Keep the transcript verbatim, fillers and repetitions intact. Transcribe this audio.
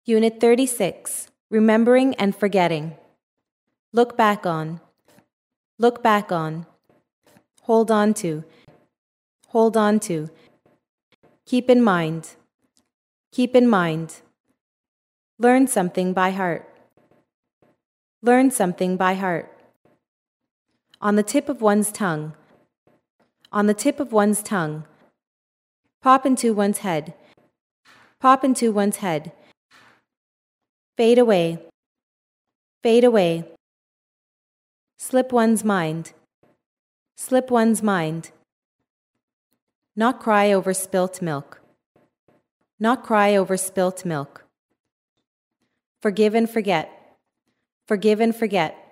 Unit thirty-six, Remembering and Forgetting. Look back on. Look back on. Hold on to. Hold on to. Keep in mind. Keep in mind. Learn something by heart. Learn something by heart. On the tip of one's tongue. On the tip of one's tongue. Pop into one's head. Pop into one's head. Fade away. Fade away. Slip one's mind. Slip one's mind. Not cry over spilt milk. Not cry over spilt milk. Forgive and forget. Forgive and forget.